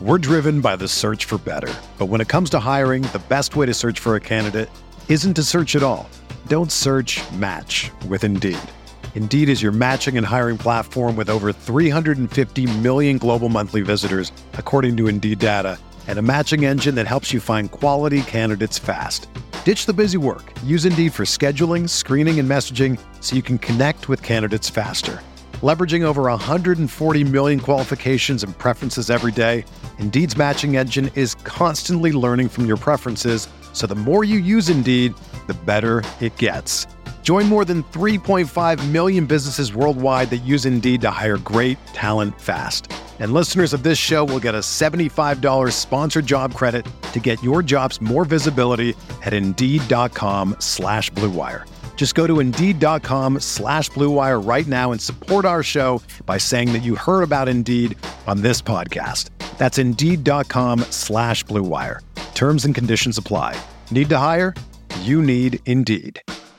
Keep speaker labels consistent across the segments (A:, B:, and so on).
A: We're driven by the search for better. But when it comes to hiring, the best way to search for a candidate isn't to search at all. Don't search, match with Indeed. Indeed is your matching and hiring platform with over 350 million global monthly visitors, according to Indeed data, and a matching engine that helps you find quality candidates fast. Ditch the busy work. Use Indeed for scheduling, screening, and messaging so you can connect with candidates faster. Leveraging over 140 million qualifications and preferences every day, Indeed's matching engine is constantly learning from your preferences, so the more you use Indeed, the better it gets. Join more than 3.5 million businesses worldwide that use Indeed to hire great talent fast. And listeners of this show will get a $75 sponsored job credit to get your jobs more visibility at Indeed.com/Blue Wire. Just go to Indeed.com/Blue Wire right now and support our show by saying that you heard about Indeed on this podcast. That's Indeed.com/Blue Wire. Terms and conditions apply. Need to hire? You need Indeed.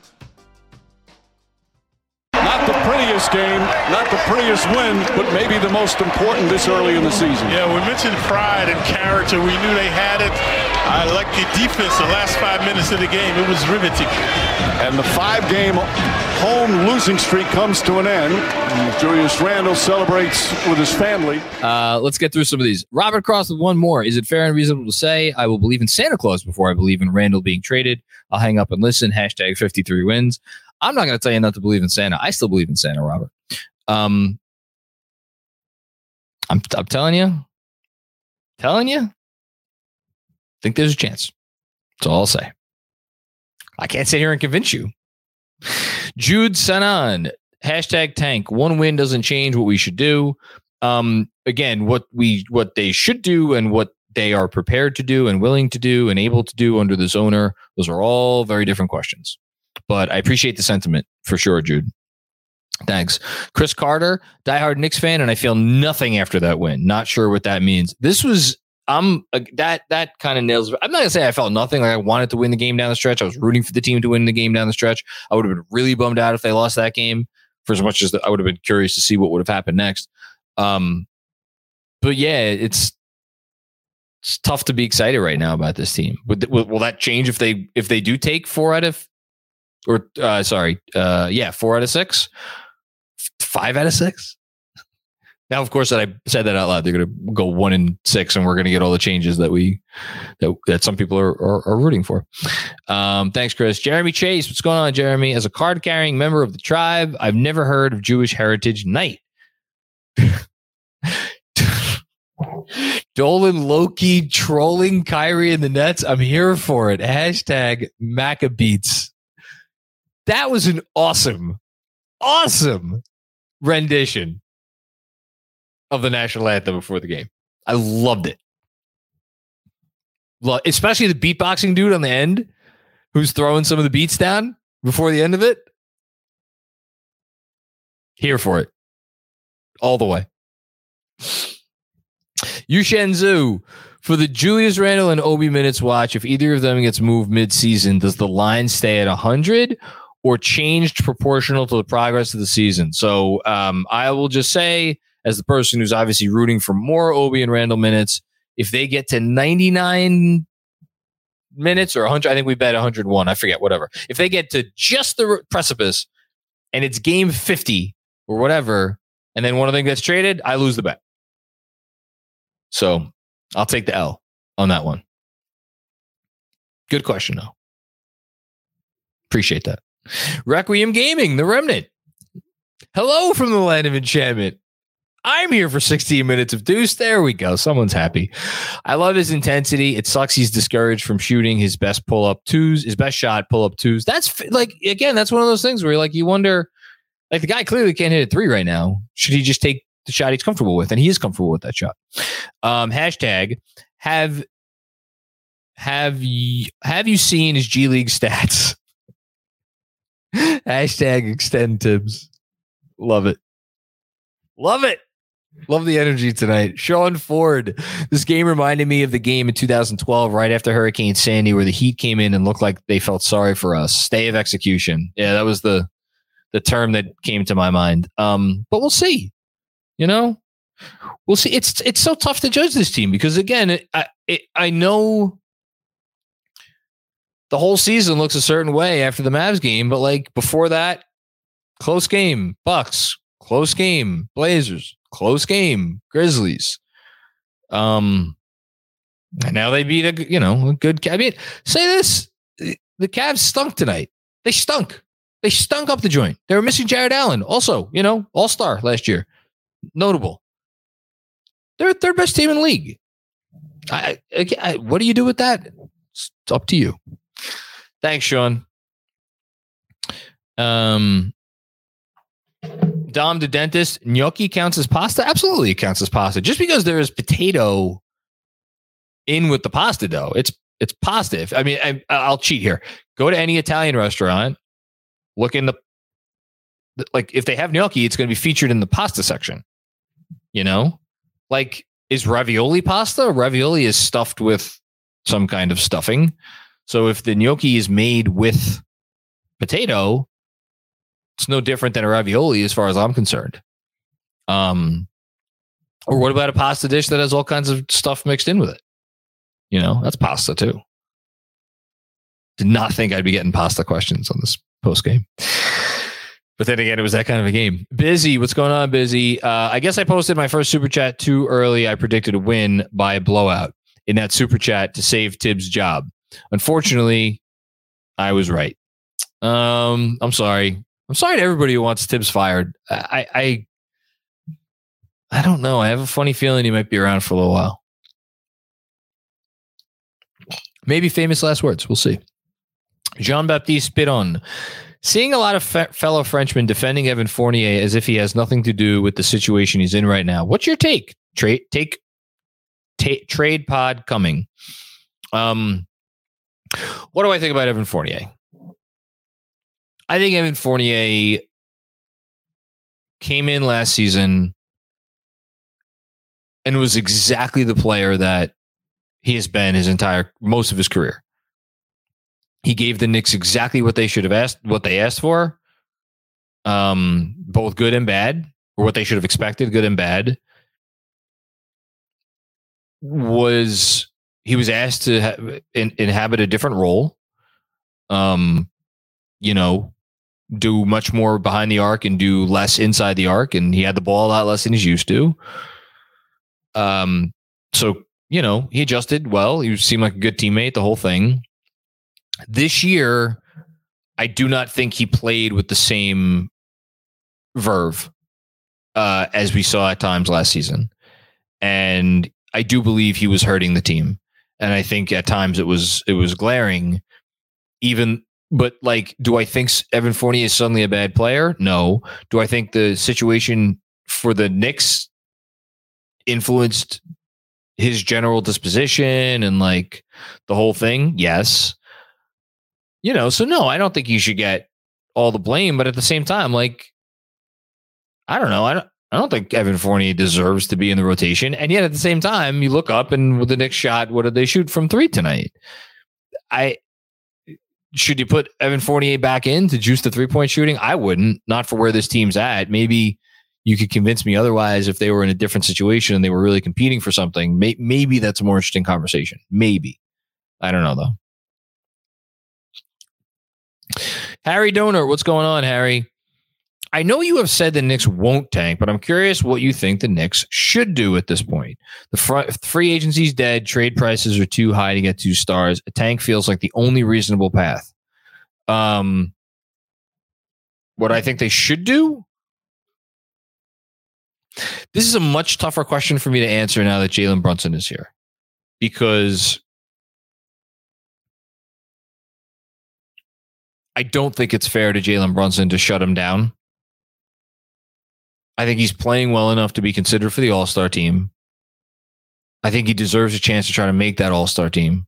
B: Not the prettiest game, not the prettiest win, but maybe the most important this early in the season.
C: Yeah, we mentioned pride and character. We knew they had it. I like the defense the last 5 minutes of the game. It was riveting.
B: And the 5-game home losing streak comes to an end. Julius Randle celebrates with his family.
D: Let's get through some of these. Robert Cross with one more. Is it fair and reasonable to say I will believe in Santa Claus before I believe in Randle being traded? I'll hang up and listen. Hashtag 53 wins. I'm not going to tell you not to believe in Santa. I still believe in Santa, Robert. I'm telling you. Think there's a chance. That's all I'll say. I can't sit here and convince you. Jude Sanan, hashtag tank. One win doesn't change what we should do. Again, what they should do and what they are prepared to do and willing to do and able to do under this owner, those are all very different questions. But I appreciate the sentiment for sure, Jude. Thanks. Chris Carter, diehard Knicks fan, and I feel nothing after that win. Not sure what that means. This was that kind of nails. I'm not gonna say I felt nothing. Like I wanted to win the game down the stretch. I was rooting for the team to win the game down the stretch. I would have been really bummed out if they lost that game. For as much as I would have been curious to see what would have happened next. But yeah, it's tough to be excited right now about this team. Will that change if they do take 4 out of 6, 5 out of 6. Now, of course, that I said that out loud, they're going to go 1-6, and we're going to get all the changes that some people are rooting for. Thanks, Chris. Jeremy Chase, what's going on, Jeremy? As a card-carrying member of the tribe, I've never heard of Jewish Heritage Night. Dolan Loki trolling Kyrie and the Nets. I'm here for it. Hashtag Maccabeats. That was an awesome rendition of the national anthem before the game. I loved it. Especially the beatboxing dude on the end who's throwing some of the beats down before the end of it. Here for it. All the way. Yushen Zhu, for the Julius Randle and Obi minutes watch, if either of them gets moved mid-season, does the line stay at 100 or changed proportional to the progress of the season? So I will just say, as the person who's obviously rooting for more Obi and Randle minutes, if they get to 99 minutes or 100, I think we bet 101. I forget, whatever. If they get to just the precipice and it's game 50 or whatever, and then one of them gets traded, I lose the bet. So I'll take the L on that one. Good question, though. Appreciate that. Requiem Gaming, the Remnant. Hello from the land of enchantment. I'm here for 16 minutes of deuce. There we go. Someone's happy. I love his intensity. It sucks he's discouraged from shooting his best his best shot pull-up twos. That's like, again, that's one of those things where you wonder, like the guy clearly can't hit a 3 right now. Should he just take the shot he's comfortable with? And he is comfortable with that shot. Hashtag have you seen his G League stats? Hashtag extend Tibbs. Love it. Love it. Love the energy tonight. Sean Ford. This game reminded me of the game in 2012, right after Hurricane Sandy, where the Heat came in and looked like they felt sorry for us. Stay of execution. Yeah, that was the term that came to my mind. But we'll see. We'll see. It's so tough to judge this team because again, I know the whole season looks a certain way after the Mavs game, but like before that, close game, Bucks, close game, Blazers, close game, Grizzlies. And now they beat a good. I mean, say this: the Cavs stunk tonight. They stunk. They stunk up the joint. They were missing Jared Allen, also, all-star last year, notable. They're the third best team in the league. What do you do with that? It's up to you. Thanks, Sean. Dom the dentist, gnocchi counts as pasta? Absolutely, it counts as pasta. Just because there is potato in with the pasta dough, it's pasta. I mean, I'll cheat here. Go to any Italian restaurant, look in if they have gnocchi, it's going to be featured in the pasta section. Like, is ravioli pasta? Ravioli is stuffed with some kind of stuffing. So if the gnocchi is made with potato, it's no different than a ravioli as far as I'm concerned. Or what about a pasta dish that has all kinds of stuff mixed in with it? That's pasta too. Did not think I'd be getting pasta questions on this post game. But then again, it was that kind of a game. Busy, what's going on, Busy? I guess I posted my first super chat too early. I predicted a win by a blowout in that super chat to save Tibbs' job. Unfortunately, I was right. I'm sorry. I'm sorry to everybody who wants Tibbs fired. I don't know. I have a funny feeling he might be around for a little while. Maybe famous last words. We'll see. Jean-Baptiste Spiron. Seeing a lot of fellow Frenchmen defending Evan Fournier as if he has nothing to do with the situation he's in right now. What's your take? Trade pod coming. What do I think about Evan Fournier? I think Evan Fournier came in last season and was exactly the player that he has been most of his career. He gave the Knicks exactly what they should have asked, what they asked for, both good and bad, or what they should have expected, good and bad. He was asked to inhabit a different role, do much more behind the arc and do less inside the arc, and he had the ball a lot less than he's used to. So he adjusted well. He seemed like a good teammate, the whole thing. This year, I do not think he played with the same verve as we saw at times last season. And I do believe he was hurting the team. And I think at times it was glaring. But do I think Evan Fournier is suddenly a bad player? No. Do I think the situation for the Knicks influenced his general disposition and the whole thing? Yes. So no, I don't think you should get all the blame, but at the same time, I don't know. I don't think Evan Fournier deserves to be in the rotation. And yet at the same time, you look up and with the Knicks shot, what did they shoot from 3 tonight? Should you put Evan Fournier back in to juice the 3-point shooting? I wouldn't, not for where this team's at. Maybe you could convince me otherwise if they were in a different situation and they were really competing for something. Maybe that's a more interesting conversation. Maybe. I don't know, though. Harry Donor, what's going on, Harry? I know you have said the Knicks won't tank, but I'm curious what you think the Knicks should do at this point. The free agency's dead. Trade prices are too high to get 2 stars. A tank feels like the only reasonable path. What I think they should do? This is a much tougher question for me to answer now that Jalen Brunson is here. Because I don't think it's fair to Jalen Brunson to shut him down. I think he's playing well enough to be considered for the All-Star team. I think he deserves a chance to try to make that All-Star team.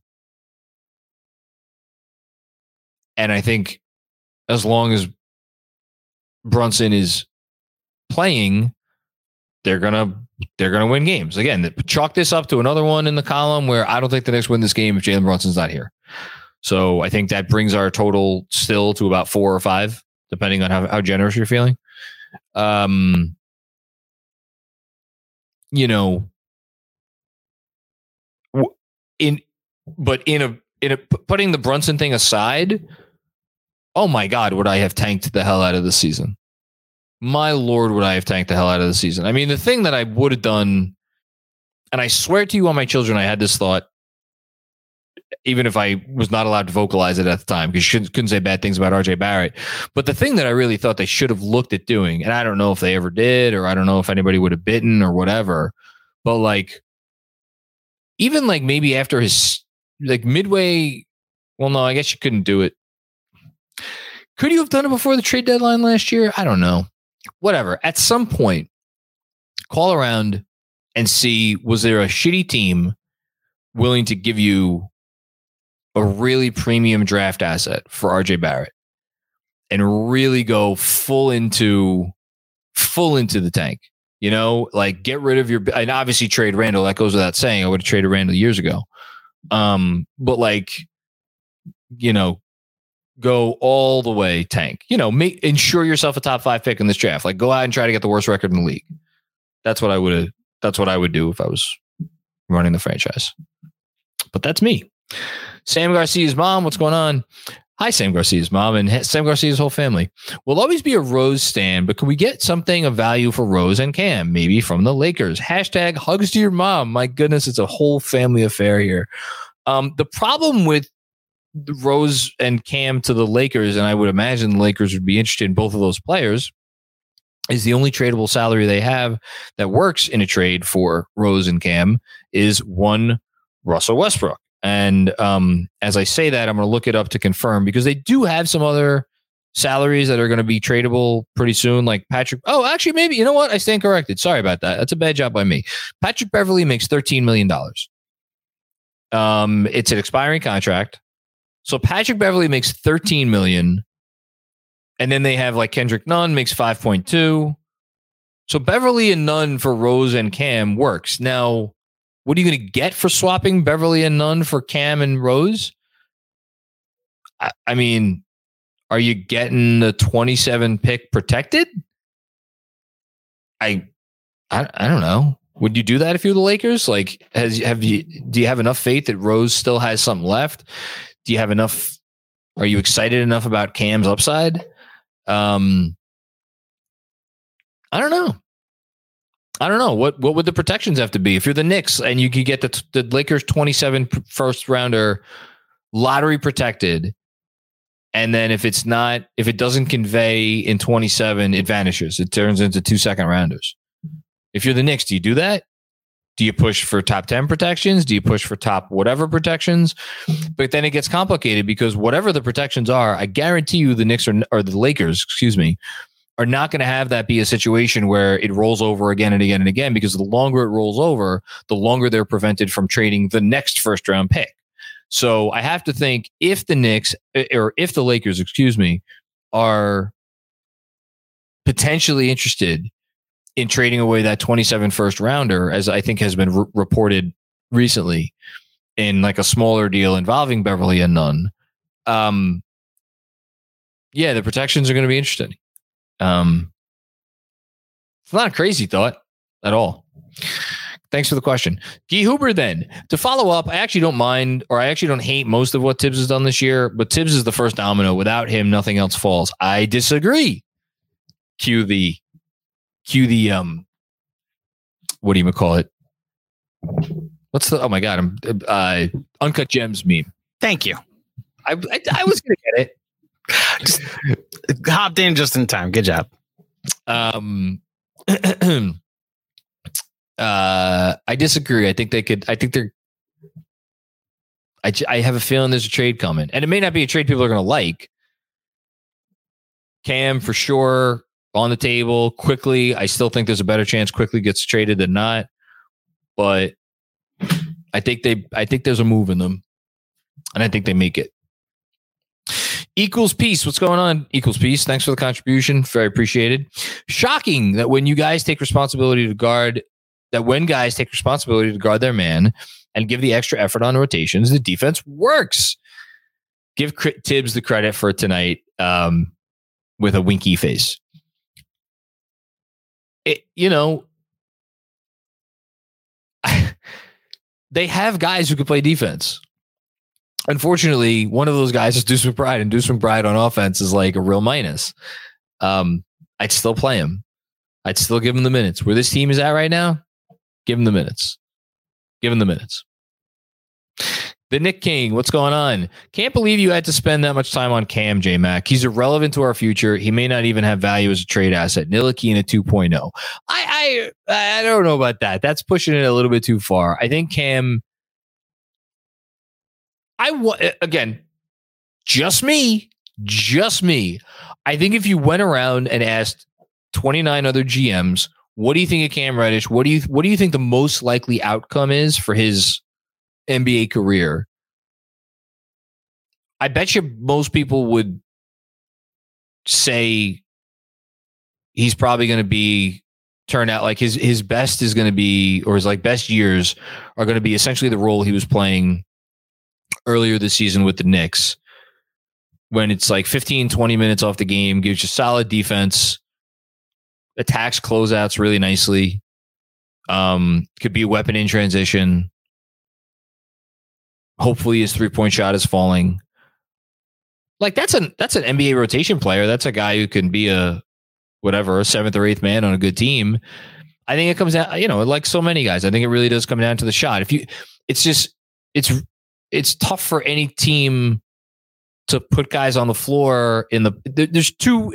D: And I think as long as Brunson is playing, they're gonna win games. Again, chalk this up to another one in the column where I don't think the Knicks win this game if Jalen Brunson's not here. So I think that brings our total still to about 4 or 5, depending on how generous you're feeling. you know, in a putting the Brunson thing aside, oh my God, would I have tanked the hell out of the season? My Lord, would I have tanked the hell out of the season? I mean, the thing that I would have done, and I swear to you on my children, I had this thought, even if I was not allowed to vocalize it at the time, because you couldn't say bad things about RJ Barrett. But the thing that I really thought they should have looked at doing, and I don't know if they ever did, or I don't know if anybody would have bitten or whatever, but like, even like maybe after his, like midway, well, no, I guess you couldn't do it. Could you have done it before the trade deadline last year? I don't know. Whatever. At some point, call around and see, was there a shitty team willing to give you a really premium draft asset for RJ Barrett and really go full into the tank? You know, like get rid of your, and obviously trade Randall. That goes without saying. I would have traded Randall years ago. But like, you know, go all the way tank. You know, ensure yourself a top 5 pick in this draft. Like, go out and try to get the worst record in the league. That's what I would do if I was running the franchise. But that's me. Sam Garcia's mom, what's going on? Hi, Sam Garcia's mom and Sam Garcia's whole family. We'll always be a Rose stan, but can we get something of value for Rose and Cam? Maybe from the Lakers. Hashtag hugs to your mom. My goodness, it's a whole family affair here. The problem with Rose and Cam to the Lakers, and I would imagine the Lakers would be interested in both of those players, is the only tradable salary they have that works in a trade for Rose and Cam is one Russell Westbrook. And as I say that, I'm going to look it up to confirm, because they do have some other salaries that are going to be tradable pretty soon, like Patrick. Oh, actually, maybe, you know what? I stand corrected. Sorry about that. That's a bad job by me. Patrick Beverley makes $13 million. It's an expiring contract. So Patrick Beverley makes $13 million. And then they have like Kendrick Nunn makes 5.2. So Beverley and Nunn for Rose and Cam works. Now, what are you going to get for swapping Beverley and Nunn for Cam and Rose? I mean, are you getting the 27 pick protected? I don't know. Would you do that if you're the Lakers? Like, do you have enough faith that Rose still has something left? Do you have enough? Are you excited enough about Cam's upside? I don't know. What would the protections have to be if you're the Knicks and you could get the Lakers 27 first rounder lottery protected, and then if it doesn't convey in 27, it vanishes. It turns into 2 second rounders. If you're the Knicks, do you do that? Do you push for top 10 protections? Do you push for top whatever protections? But then it gets complicated, because whatever the protections are, I guarantee you the Knicks or the Lakers, excuse me, are not going to have that be a situation where it rolls over again and again and again, because the longer it rolls over, the longer they're prevented from trading the next first round pick. So I have to think, if the Knicks, or if the Lakers, excuse me, are potentially interested in trading away that 27 first rounder, as I think has been reported recently in like a smaller deal involving Beverley and Nunn. Yeah, the protections are going to be interesting. It's not a crazy thought at all. Thanks for the question. Guy Huber, then, to follow up, I actually don't mind, or I actually don't hate most of what Tibbs has done this year, but Tibbs is the first domino. Without him, nothing else falls. I disagree. Cue the what do you call it? What's the, oh my God, I'm Uncut Gems meme.
E: Thank you.
D: I was going to get it.
E: Just hopped in just in time. Good job.
D: I disagree. I have a feeling there's a trade coming, and it may not be a trade people are going to like. Cam for sure on the table. Quickly, I still think there's a better chance Quickly gets traded than not, but I think there's a move in them, and I think they make it. Equals Peace. What's going on? Equals Peace. Thanks for the contribution. Very appreciated. Shocking that when guys take responsibility to guard their man and give the extra effort on rotations, the defense works. Give Tibbs the credit for tonight with a winky face. they have guys who can play defense. Unfortunately, one of those guys is Deuce McBride, and Deuce McBride on offense is like a real minus. I'd still play him. I'd still give him the minutes. Where this team is at right now, give him the minutes. Give him the minutes. The Nick King, what's going on? Can't believe you had to spend that much time on Cam, J-Mac. He's irrelevant to our future. He may not even have value as a trade asset. Ntilikina 2.0. I don't know about that. That's pushing it a little bit too far. I think Cam... Again, just me. I think if you went around and asked 29 other GMs, what do you think of Cam Reddish? What do you think the most likely outcome is for his NBA career? I bet you most people would say he's probably going to turn out like his best is going to be, or his like best years are going to be essentially the role he was playing earlier this season with the Knicks, when it's like 15, 20 minutes off the game, gives you solid defense, attacks closeouts really nicely, could be a weapon in transition. Hopefully his 3-point shot is falling. Like that's an NBA rotation player. That's a guy who can be a 7th or 8th man on a good team. I think it comes down, like so many guys, I think it really does come down to the shot. It's tough for any team to put guys on the floor there's two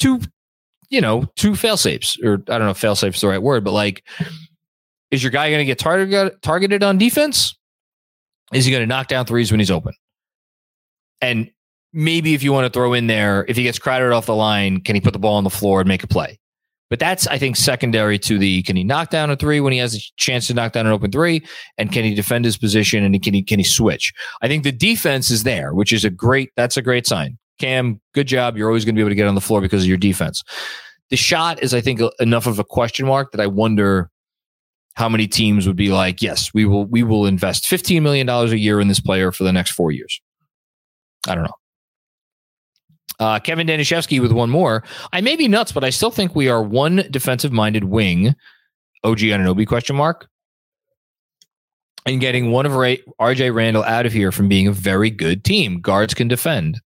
D: fail safes, or I don't know if fail safe is the right word, but like, is your guy going to get targeted on defense? Is he going to knock down threes when he's open? And maybe if you want to throw in there, if he gets crowded off the line, can he put the ball on the floor and make a play? But that's, I think, secondary to can he knock down a three when he has a chance to knock down an open three? And can he defend his position? And can he switch? I think the defense is there, which is that's a great sign. Cam, good job. You're always going to be able to get on the floor because of your defense. The shot is, I think, enough of a question mark that I wonder how many teams would be like, yes, we will invest $15 million a year in this player for the next 4 years. I don't know. Kevin Danishevsky with one more. I may be nuts, but I still think we are one defensive-minded wing, OG Anunoby question mark, and getting one of RJ Randall out of here from being a very good team. Guards can defend.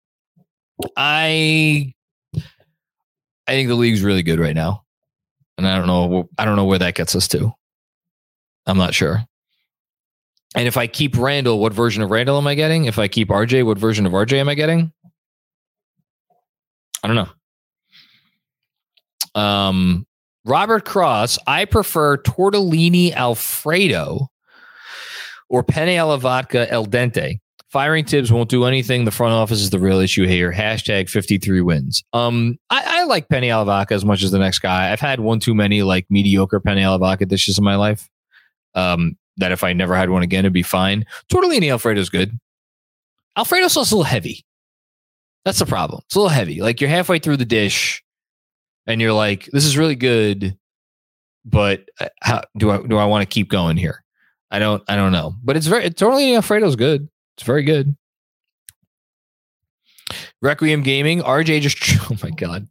D: I think the league's really good right now, and I don't know where that gets us to. I'm not sure. And if I keep Randall, what version of Randall am I getting? If I keep RJ, what version of RJ am I getting? I don't know. Robert Cross, I prefer tortellini Alfredo or penne alla vodka al dente. Firing Tibbs won't do anything. The front office is the real issue here. Hashtag 53 wins. I like penne alla vodka as much as the next guy. I've had one too many like mediocre penne alla vodka dishes in my life. That if I never had one again, it'd be fine. Tortellini Alfredo is good. Alfredo sauce is a little heavy. That's the problem. It's a little heavy. Like you're halfway through the dish and you're like, this is really good, but how do I want to keep going here? I don't know, but tortellini Alfredo is good. It's very good. Requiem Gaming. RJ just, oh my God.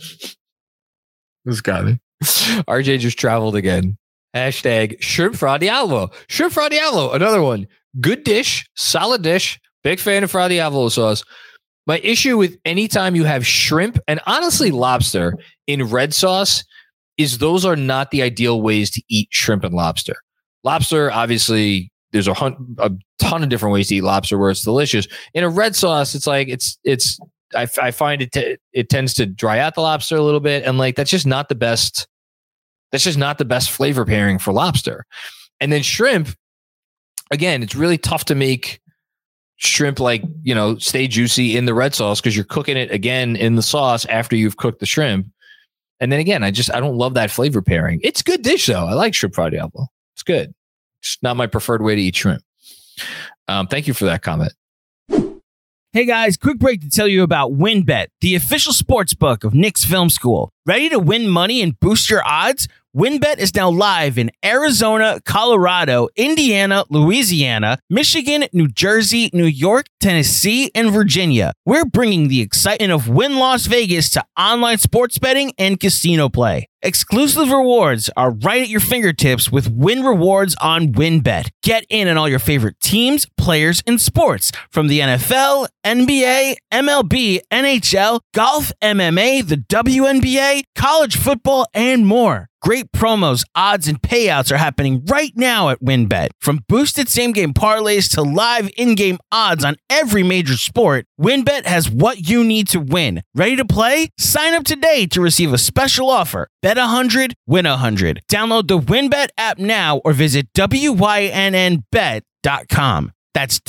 D: This got me. RJ just traveled again. Hashtag shrimp fra diavolo. Shrimp fra diavolo. Another one. Good dish. Solid dish. Big fan of fra diavolo sauce. My issue with anytime you have shrimp and honestly lobster in red sauce is those are not the ideal ways to eat shrimp and lobster. Lobster, obviously, there's a ton of different ways to eat lobster where it's delicious. In a red sauce, it's like I find it tends to dry out the lobster a little bit, and like that's just not the best. That's just not the best flavor pairing for lobster. And then shrimp, again, it's really tough to make shrimp stay juicy in the red sauce because you're cooking it again in the sauce after you've cooked the shrimp. And then again, I don't love that flavor pairing. It's a good dish though. I like shrimp fra diavolo. It's good. It's not my preferred way to eat shrimp. Thank you for that comment.
F: Hey guys, quick break to tell you about WynnBET, the official sports book of Knicks Film School. Ready to win money and boost your odds? WynnBET is now live in Arizona, Colorado, Indiana, Louisiana, Michigan, New Jersey, New York, Tennessee, and Virginia. We're bringing the excitement of Wynn Las Vegas to online sports betting and casino play. Exclusive rewards are right at your fingertips with Win Rewards on WynnBET. Get in on all your favorite teams, players, and sports from the NFL, NBA, MLB, NHL, golf, MMA, the WNBA, college football, and more. Great promos, odds, and payouts are happening right now at WynnBET. From boosted same-game parlays to live in-game odds on every major sport, WynnBET has what you need to win. Ready to play? Sign up today to receive a special offer. Bet 100, win 100. Download the WynnBET app now or visit WYNNBet.com. That's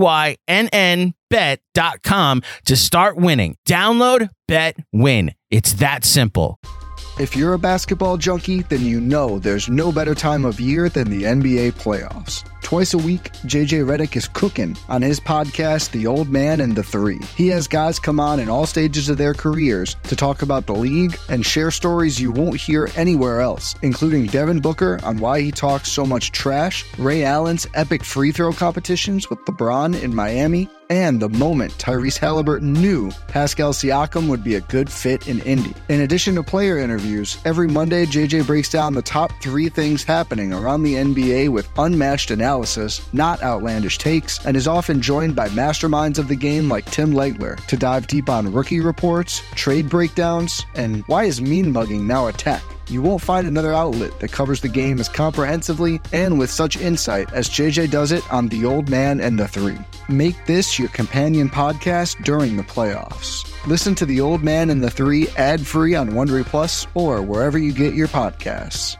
F: WYNNBet.com to start winning. Download, bet, win. It's that simple.
G: If you're a basketball junkie, then you know there's no better time of year than the NBA playoffs. Twice a week, JJ Redick is cooking on his podcast, The Old Man and the Three. He has guys come on in all stages of their careers to talk about the league and share stories you won't hear anywhere else, including Devin Booker on why he talks so much trash, Ray Allen's epic free throw competitions with LeBron in Miami, and the moment Tyrese Halliburton knew Pascal Siakam would be a good fit in Indy. In addition to player interviews, every Monday JJ breaks down the top 3 things happening around the NBA with unmatched analysis, not outlandish takes, and is often joined by masterminds of the game like Tim Legler to dive deep on rookie reports, trade breakdowns, and why is mean mugging now a tech? You won't find another outlet that covers the game as comprehensively and with such insight as JJ does it on The Old Man and the Three. Make this your companion podcast during the playoffs. Listen to The Old Man and the Three ad-free on Wondery Plus or wherever you get your podcasts.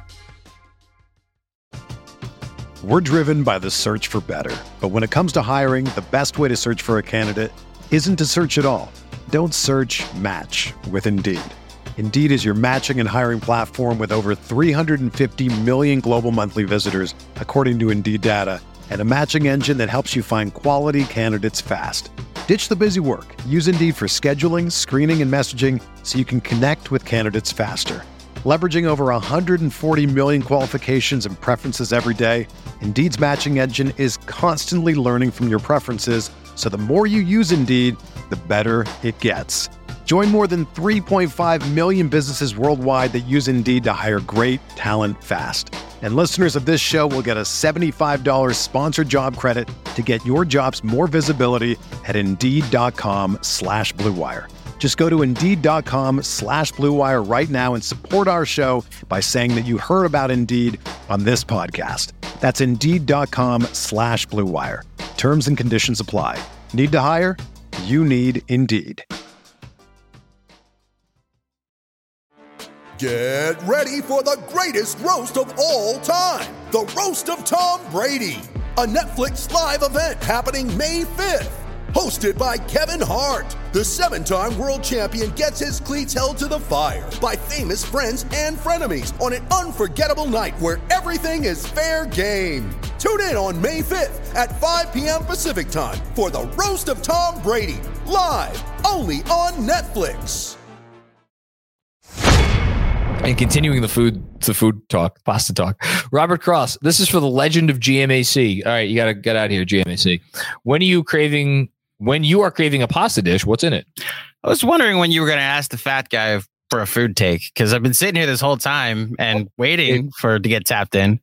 A: We're driven by the search for better. But when it comes to hiring, the best way to search for a candidate isn't to search at all. Don't search, match with Indeed. Indeed is your matching and hiring platform with over 350 million global monthly visitors, according to Indeed data, and a matching engine that helps you find quality candidates fast. Ditch the busy work. Use Indeed for scheduling, screening, and messaging so you can connect with candidates faster. Leveraging over 140 million qualifications and preferences every day, Indeed's matching engine is constantly learning from your preferences, so the more you use Indeed, the better it gets. Join more than 3.5 million businesses worldwide that use Indeed to hire great talent fast. And listeners of this show will get a $75 sponsored job credit to get your jobs more visibility at Indeed.com/Blue Wire. Just go to Indeed.com/Blue Wire right now and support our show by saying that you heard about Indeed on this podcast. That's Indeed.com/Blue Wire. Terms and conditions apply. Need to hire? You need Indeed.
H: Get ready for the greatest roast of all time, the Roast of Tom Brady, a Netflix live event happening May 5th. Hosted by Kevin Hart, the 7-time world champion gets his cleats held to the fire by famous friends and frenemies on an unforgettable night where everything is fair game. Tune in on May 5th at 5 p.m. Pacific time for the Roast of Tom Brady, live only on Netflix.
D: And continuing the food talk, pasta talk. Robert Cross, this is for the legend of GMAC. All right, you got to get out here, GMAC. When you are craving a pasta dish, what's in it?
E: I was wondering when you were going to ask the fat guy for a food take, because I've been sitting here this whole time and waiting to get tapped in.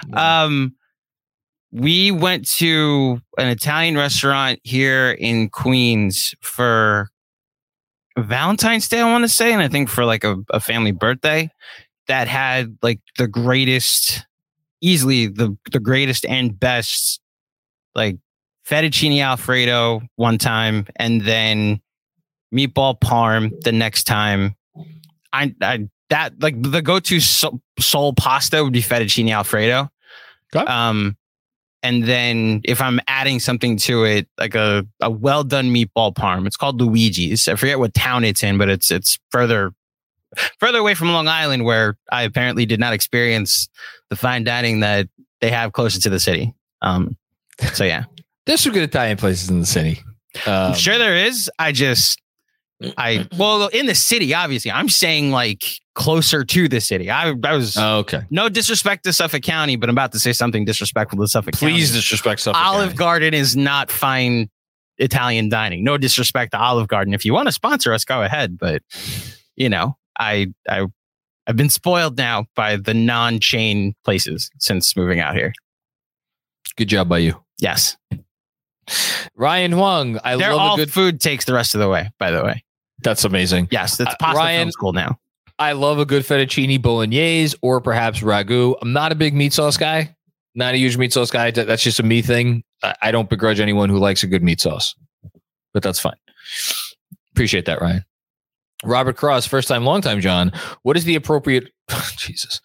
E: We went to an Italian restaurant here in Queens for Valentine's Day, I want to say, and I think for like a family birthday that had like the greatest, easily the greatest and best like fettuccine Alfredo one time, and then meatball parm the next time. That like the go-to soul pasta would be fettuccine Alfredo. Okay. And then if I'm adding something to it, like a well done meatball parm, it's called Luigi's. I forget what town it's in, but it's further away from Long Island, where I apparently did not experience the fine dining that they have closer to the city. So yeah,
D: there's some good Italian places in the city.
E: I'm sure there is. Well, in the city, obviously. I'm saying like closer to the city. I was
D: okay.
E: No disrespect to Suffolk County, but I'm about to say something disrespectful to Suffolk County.
D: Please disrespect Suffolk County.
E: Olive Garden is not fine Italian dining. No disrespect to Olive Garden. If you want to sponsor us, go ahead. But you know, I I've been spoiled now by the non-chain places since moving out here.
D: Good job by you.
E: Yes.
D: Ryan Huang.
E: They're all good food takes the rest of the way, by the way.
D: That's amazing.
E: Yes, that's pasta
D: Ryan,
E: film school now.
D: I love a good fettuccine bolognese or perhaps ragu. I'm not a big meat sauce guy. Not a huge meat sauce guy. That's just a me thing. I don't begrudge anyone who likes a good meat sauce, but that's fine. Appreciate that, Ryan. Robert Cross, first time, long time, John. What is the appropriate Jesus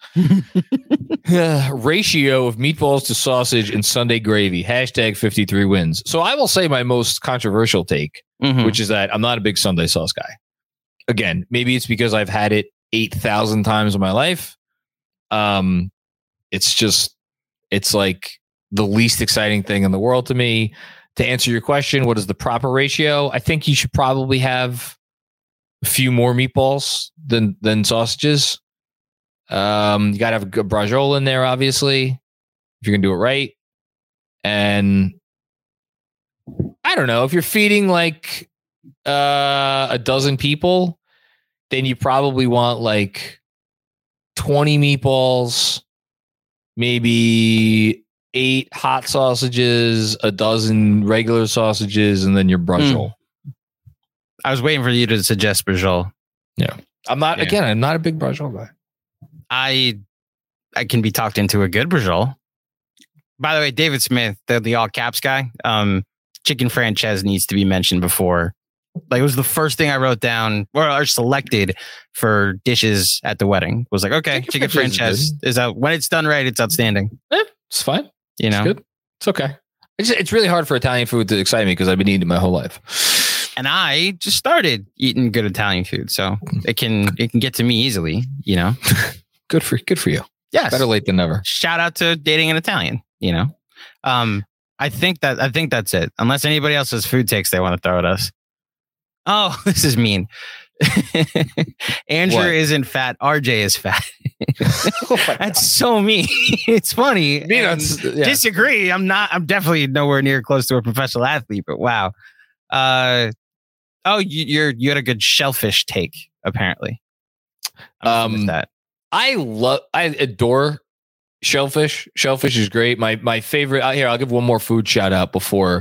D: ratio of meatballs to sausage and Sunday gravy? Hashtag 53 wins. So I will say my most controversial take, which is that I'm not a big Sunday sauce guy. Again, maybe it's because I've had it 8,000 times in my life. It's like the least exciting thing in the world to me. To answer your question, what is the proper ratio? I think you should probably have a few more meatballs than sausages. You got to have a good braciole in there, obviously, if you're going to do it right. And I don't know, if you're feeding like a dozen people, then you probably want like 20 meatballs, maybe 8 hot sausages, a dozen regular sausages, and then your braciole.
E: I was waiting for you to suggest braciole.
D: Yeah. I'm not a big braciole guy.
E: I can be talked into a good braciole. By the way, David Smith, the all caps guy, chicken franchise needs to be mentioned before. Like, it was the first thing I wrote down or selected for dishes at the wedding. Was like, okay, chicken franchise is out. When it's done right, it's outstanding.
D: Yeah, it's fine.
E: You know,
D: it's good. It's okay. It's really hard for Italian food to excite me because I've been eating it my whole life.
E: And I just started eating good Italian food, so it can get to me easily. You know,
D: good for you.
E: Yes,
D: better late than never.
E: Shout out to dating an Italian. You know, I think that's it. Unless anybody else has food takes they want to throw at us. Oh, this is mean. Andrew isn't fat. RJ is fat. That's so mean. It's funny. Disagree. I'm definitely nowhere near close to a professional athlete, but wow. You had a good shellfish take, apparently.
D: I adore shellfish. Shellfish is great. My favorite here, I'll give one more food shout out before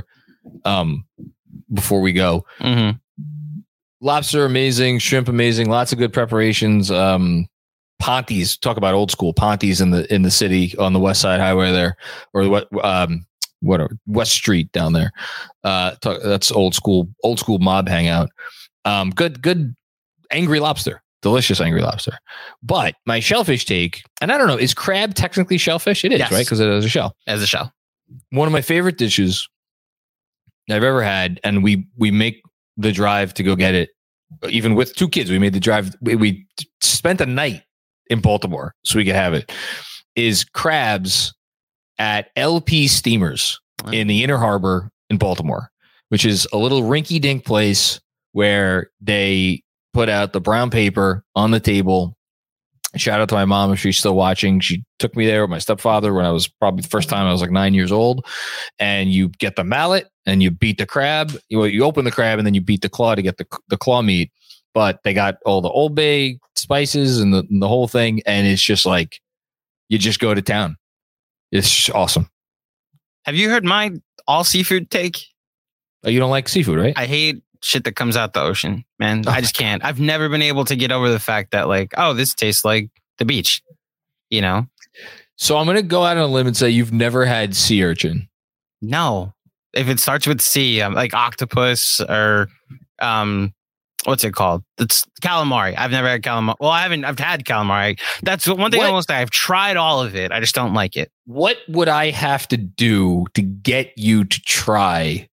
D: we go.
E: Mm-hmm.
D: Lobster amazing, shrimp amazing, lots of good preparations. Ponte's, talk about old school. Ponte's in the city on the West Side Highway there, or whatever West Street down there. That's old school mob hangout. Good angry lobster, delicious angry lobster. But my shellfish take, and I don't know, is crab technically shellfish? It is, yes. Right? Because it has a shell.
E: As a shell.
D: One of my favorite dishes I've ever had, and we make the drive to go get it. Even with 2 kids, we made the drive. We spent a night in Baltimore so we could have it. Is crabs at LP Steamers in the Inner Harbor in Baltimore, which is a little rinky-dink place where they put out the brown paper on the table. Shout out to my mom if she's still watching. She took me there with my stepfather when I was probably the first time I was like 9 years old. And you get the mallet and you beat the crab. You open the crab and then you beat the claw to get the claw meat. But they got all the Old Bay spices and the whole thing. And it's just like, you just go to town. It's awesome.
E: Have you heard my all seafood take?
D: Oh, you don't like seafood, right?
E: I hate shit that comes out the ocean, man. I just can't. I've never been able to get over the fact that, like, oh, this tastes like the beach, you know?
D: So I'm going to go out on a limb and say you've never had sea urchin.
E: No. If it starts with C, like octopus or what's it called? It's calamari. I've never had calamari. Well, I've had calamari. That's one thing I've tried all of it. I just don't like it.
D: What would I have to do to get you to try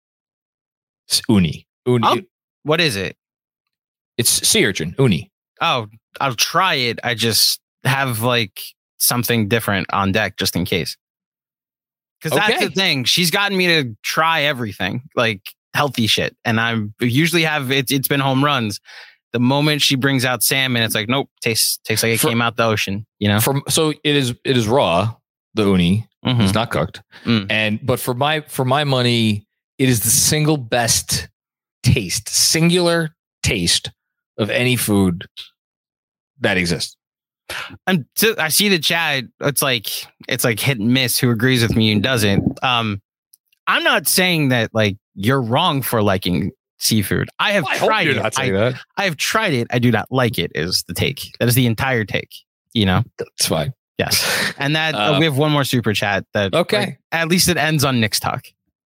D: uni?
E: What is it?
D: It's sea urchin, uni.
E: Oh, I'll try it. I just have like something different on deck just in case. Because that's the thing. She's gotten me to try everything, like healthy shit. And I usually have it's been home runs. The moment she brings out salmon, it's like, nope, tastes like it came out the ocean, you know?
D: So it is raw, the uni.
E: Mm-hmm.
D: It's not cooked. But for my money, it is the single best singular taste of any food that exists.
E: I see the chat. It's like hit and miss. Who agrees with me and doesn't? I'm not saying that like you're wrong for liking seafood. I have tried it. I have tried it. I do not like it. Is the take? That is the entire take. You know,
D: that's fine.
E: Yes, and that we have one more super chat. That
D: okay.
E: At least it ends on Knicks talk.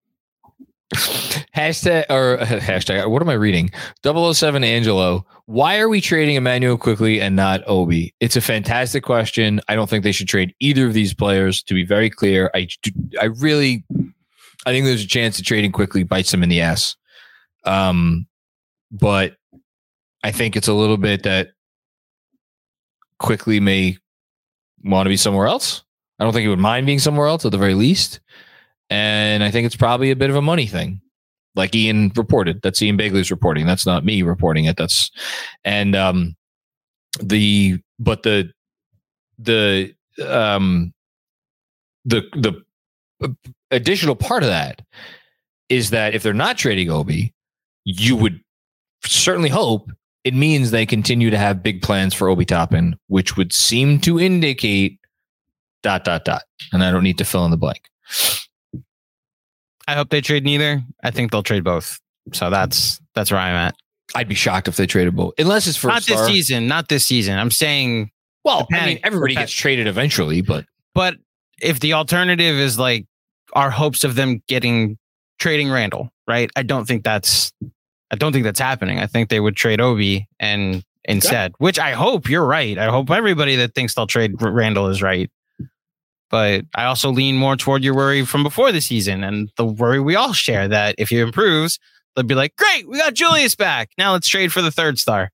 D: Hashtag. What am I reading? 007 Angelo. Why are we trading Emmanuel Quickley and not Obi? It's a fantastic question. I don't think they should trade either of these players. To be very clear, I think there's a chance that trading Quickley bites them in the ass. But I think it's a little bit that Quickley may want to be somewhere else. I don't think he would mind being somewhere else at the very least. And I think it's probably a bit of a money thing. Like Ian reported. That's Ian Begley's reporting. That's not me reporting it. The additional part of that is that if they're not trading Obi, you would certainly hope it means they continue to have big plans for Obi Toppin, which would seem to indicate ... And I don't need to fill in the blank.
E: I hope they trade neither. I think they'll trade both. So that's where I'm at.
D: I'd be shocked if they traded both, unless it's for
E: not this season. Not this season. I'm saying.
D: Well, I mean, everybody gets traded eventually, but
E: if the alternative is like our hopes of them trading Randall, right? I don't think that's happening. I think they would trade Obi and instead, which I hope you're right. I hope everybody that thinks they'll trade Randall is right. But I also lean more toward your worry from before the season and the worry we all share that if he improves, they'll be like, great, we got Julius back. Now let's trade for the third star.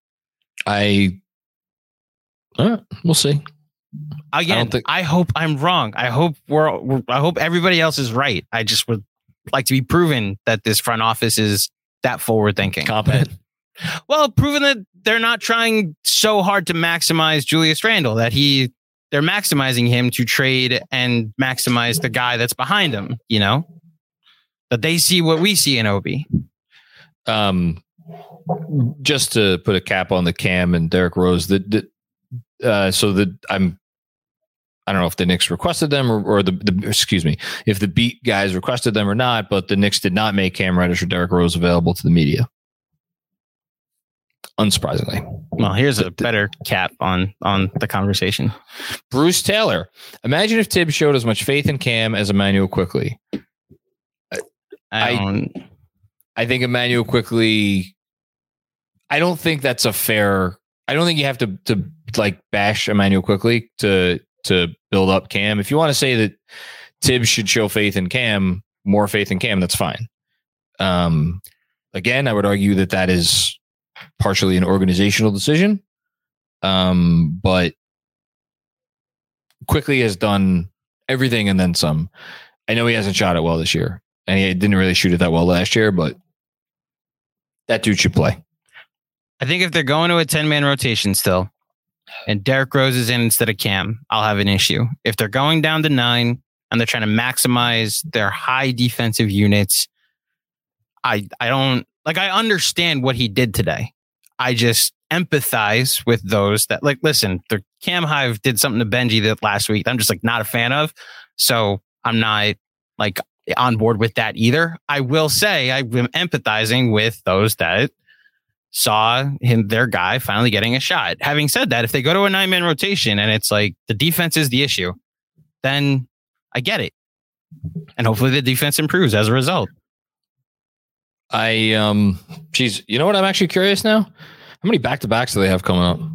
D: We'll see.
E: Again, I hope I'm wrong. I hope I hope everybody else is right. I just would like to be proven that this front office is that forward thinking.
D: Competent.
E: Well, proven that they're not trying so hard to maximize Julius Randle, that they're maximizing him to trade and maximize the guy that's behind him, you know? That they see what we see in Obi.
D: Just to put a cap on the Cam and Derrick Rose, I don't know if the Knicks requested them or if the beat guys requested them or not, but the Knicks did not make Cam Reddish or Derrick Rose available to the media. Unsurprisingly.
E: Well, here's a better cap on the conversation.
D: Bruce Taylor. Imagine if Tibbs showed as much faith in Cam as Emmanuel Quickley. I think Emmanuel Quickley. I don't think that's a fair. I don't think you have to like bash Emmanuel Quickley to build up Cam. If you want to say that Tibbs should show faith in Cam, more faith in Cam, that's fine. Again, I would argue that is partially an organizational decision. But Quickley has done everything and then some. I know he hasn't shot it well this year, and he didn't really shoot it that well last year, but that dude should play.
E: I think if they're going to a 10-man rotation still, and Derrick Rose is in instead of Cam, I'll have an issue. If they're going down to 9 and they're trying to maximize their high defensive units, I understand what he did today. I just empathize with those that listen, the Cam Hive did something to Benji that last week I'm just not a fan of. So I'm not on board with that either. I will say I'm empathizing with those that saw their guy finally getting a shot. Having said that, if they go to a 9-man rotation and it's the defense is the issue, then I get it. And hopefully the defense improves as a result.
D: You know what? I'm actually curious now. How many back-to-backs do they have coming up?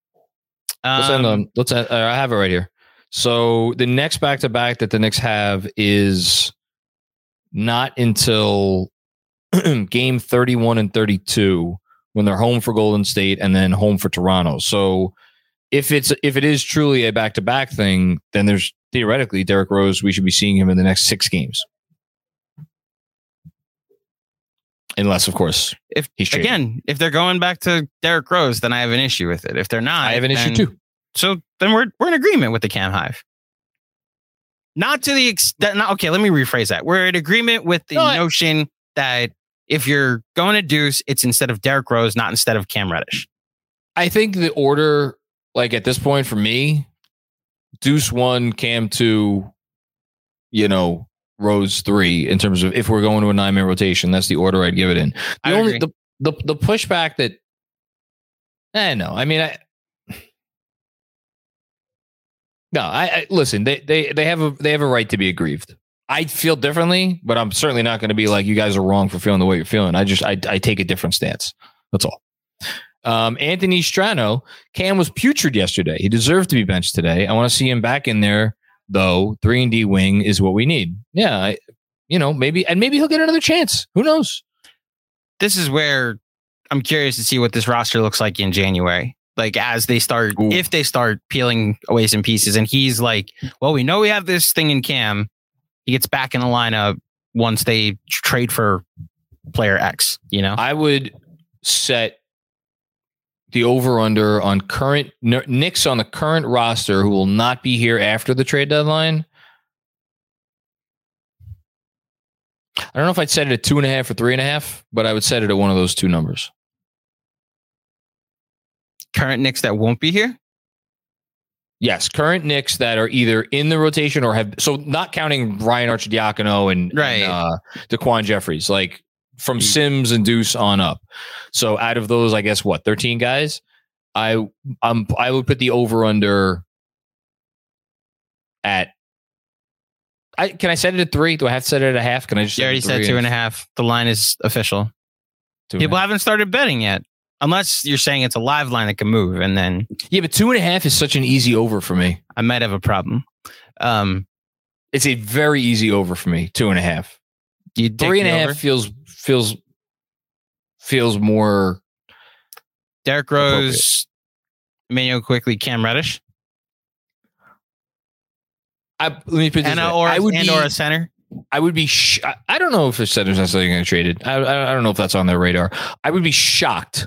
D: I have it right here. So the next back-to-back that the Knicks have is not until game 31 and 32 when they're home for Golden State and then home for Toronto. So if it is truly a back-to-back thing, then there's theoretically Derrick Rose. We should be seeing him in the next 6 games. Unless, of course, if they're going back to Derrick Rose, then I have an issue with it. If they're not, I have an issue too.
E: So then we're in agreement with the Cam Hive. Not to the extent. Okay, let me rephrase that. We're in agreement with the notion that if you're going to Deuce, it's instead of Derrick Rose, not instead of Cam Reddish.
D: I think the order like at this point for me, Deuce 1, Cam 2, Rose 3 in terms of if we're going to a 9-man rotation, that's the order I'd give it in. The pushback that I listen, they have a right to be aggrieved. I feel differently, but I'm certainly not going to be like, you guys are wrong for feeling the way you're feeling. I take a different stance. That's all. Anthony Strano, Cam was putrid yesterday. He deserved to be benched today. I want to see him back in there, though. 3-and-D wing is what we need. Yeah, maybe he'll get another chance. Who knows?
E: This is where I'm curious to see what this roster looks like in January. Like as they start, if they start peeling away some pieces, and he's like, well, we know we have this thing in Cam. He gets back in the lineup once they trade for player X,
D: I would set the over-under on current Knicks on the current roster who will not be here after the trade deadline. I don't know if I'd set it at 2.5 or 3.5, but I would set it at one of those two numbers.
E: Current Knicks that won't be here?
D: Yes, current Knicks that are either in the rotation or have, so not counting Ryan Arcidiacono and Daquan Jeffries, like from Sims and Deuce on up. So out of those, I guess 13 guys, I would put the over under at. Can I set it at 3? Do I have to set it at 1/2? Can I just?
E: You already said 2.5. The line is official. People haven't started betting yet. Unless you're saying it's a live line that can move, and then
D: but 2.5 is such an easy over for me.
E: I might have a problem.
D: It's a very easy over for me. 2.5. 3.5 feels more.
E: Derrick Rose, Emmanuel Quickley, Cam Reddish.
D: Let me put this
E: or a center.
D: I would be. I don't know if the center's necessarily going to trade it. I don't know if that's on their radar. I would be shocked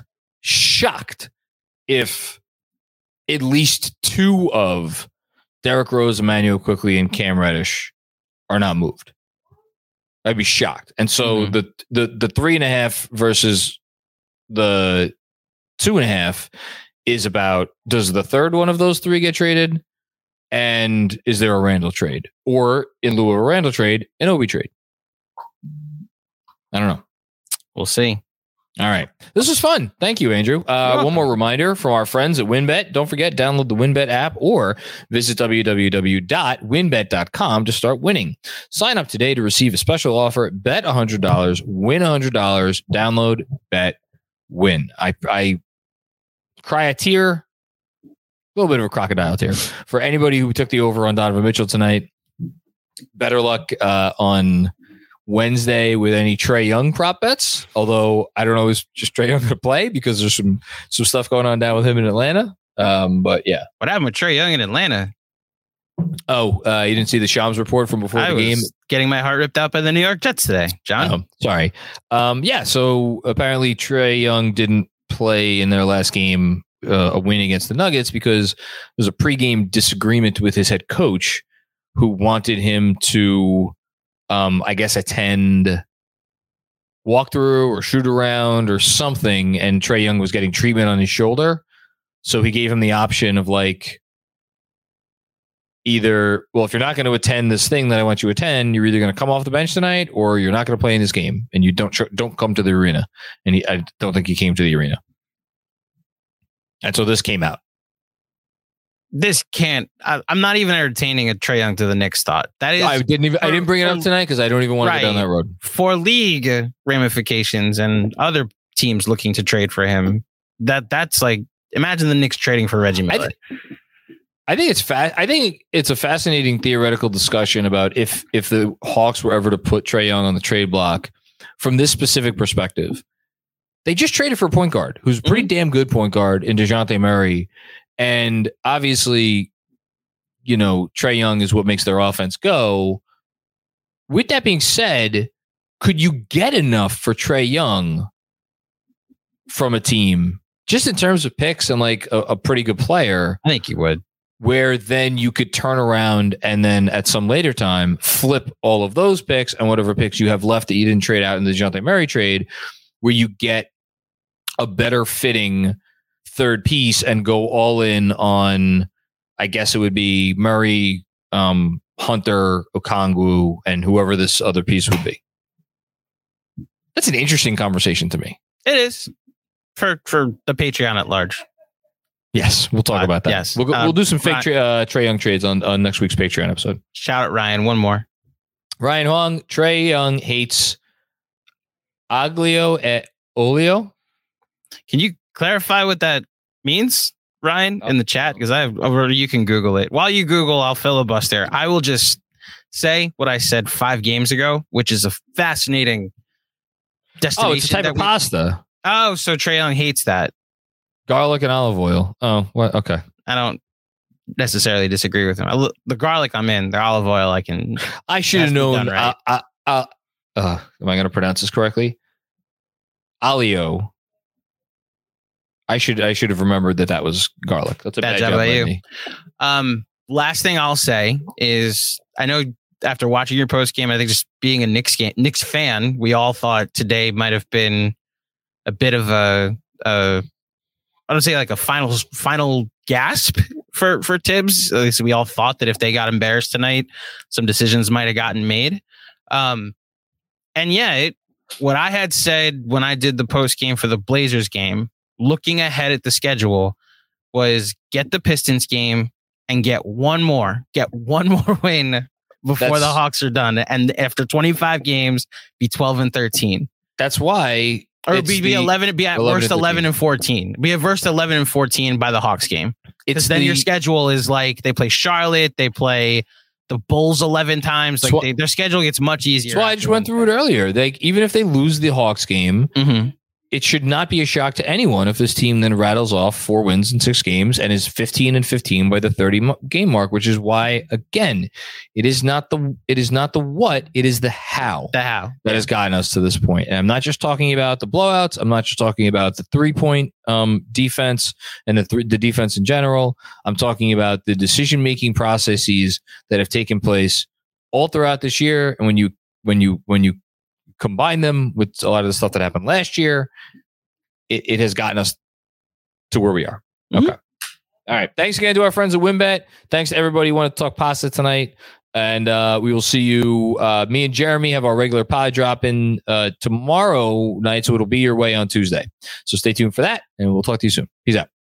D: if at least 2 of Derrick Rose, Emmanuel Quickley, and Cam Reddish are not moved. I'd be shocked. And so the 3.5 versus the 2.5 is about, does the third one of those 3 get traded? And is there a Randall trade? Or in lieu of a Randall trade, an Obi trade? I don't know.
E: We'll see.
D: All right. This was fun. Thank you, Andrew. One more reminder from our friends at WynnBET. Don't forget, download the WynnBET app or visit www.wynnbet.com to start winning. Sign up today to receive a special offer. Bet $100, win $100. Download, bet, win. I cry a tear, a little bit of a crocodile tear for anybody who took the over on Donovan Mitchell tonight. Better luck on Wednesday with any Trae Young prop bets, although I don't know, is just Trae Young going to play because there's some stuff going on down with him in Atlanta. But yeah,
E: what happened with Trae Young in Atlanta?
D: Oh, you didn't see the Shams report from before the game?
E: Getting my heart ripped out by the New York Jets today, John.
D: Sorry. So apparently Trae Young didn't play in their last game, a win against the Nuggets, because there's a pregame disagreement with his head coach, who wanted him to I guess attend walkthrough or shoot around or something, and Trae Young was getting treatment on his shoulder. So he gave him the option of like, either, well, if you're not going to attend this thing that I want you to attend, you're either going to come off the bench tonight or you're not going to play in this game, and you don't come to the arena. And I don't think he came to the arena. And so this came out.
E: This can't. I'm not even entertaining a Trae Young to the Knicks thought. That is,
D: I didn't bring it up tonight because I don't even want to go down that road. For
E: league ramifications and other teams looking to trade for him, that's like, imagine the Knicks trading for Reggie Miller.
D: I think it's a fascinating theoretical discussion about if the Hawks were ever to put Trae Young on the trade block from this specific perspective. They just traded for a point guard who's a pretty damn good point guard in DeJounte Murray. And obviously, Trae Young is what makes their offense go. With that being said, could you get enough for Trae Young from a team, just in terms of picks and like a pretty good player?
E: I think you would.
D: Where then you could turn around and then at some later time flip all of those picks and whatever picks you have left that you didn't trade out in the DeJounte Murray trade, where you get a better fitting third piece and go all in on, I guess it would be Murray, Hunter, Okongwu, and whoever this other piece would be. That's an interesting conversation to me.
E: It is for the Patreon at large.
D: Yes, we'll talk about that.
E: Yes.
D: We'll do some fake Trae Young trades on next week's Patreon episode.
E: Shout out Ryan. One more.
D: Ryan Huang, Trae Young hates Aglio et Olio.
E: Can you clarify what that means, Ryan, in the chat? Because you can Google it. While you Google, I'll filibuster. I will just say what I said 5 games ago, which is a fascinating destination.
D: Oh, it's a type of pasta.
E: Oh, so Trae Young hates that.
D: Garlic and olive oil. Oh, what? Okay.
E: I don't necessarily disagree with him. The garlic I'm in, the olive oil I
D: should have known.
E: Right.
D: Am I going to pronounce this correctly? Alio. I should have remembered that was garlic. That's a bad job by you.
E: Last thing I'll say is, I know after watching your post game, I think just being a Knicks fan, we all thought today might have been a bit of I don't say like a final gasp for Tibbs. At least we all thought that if they got embarrassed tonight, some decisions might have gotten made. And yeah, what I had said when I did the post game for the Blazers game, looking ahead at the schedule, was get the Pistons game and get one more win before the Hawks are done. And after 25 games, be 12-13.
D: That's why.
E: Or be 11. Be at worst 11-14. Be at worst 11-14 by the Hawks game. Because then your schedule is like they play Charlotte, they play the Bulls 11 times. Like their schedule gets much easier.
D: That's why I just went through it earlier. Even if they lose the Hawks game, it should not be a shock to anyone if this team then rattles off 4 wins in 6 games and is 15-15 by the 30 game mark. Which is why, again, it is not the what, it is the how.
E: The how
D: that has gotten us to this point. And I'm not just talking about the blowouts. I'm not just talking about the 3-point defense and the defense in general. I'm talking about the decision-making processes that have taken place all throughout this year. And when you combine them with a lot of the stuff that happened last year, it has gotten us to where we are. Okay. All right. Thanks again to our friends at WynnBET. Thanks to everybody who wanted to talk pasta tonight. And we will see you. Me and Jeremy have our regular pod drop in tomorrow night, so it'll be your way on Tuesday. So stay tuned for that, and we'll talk to you soon. Peace out.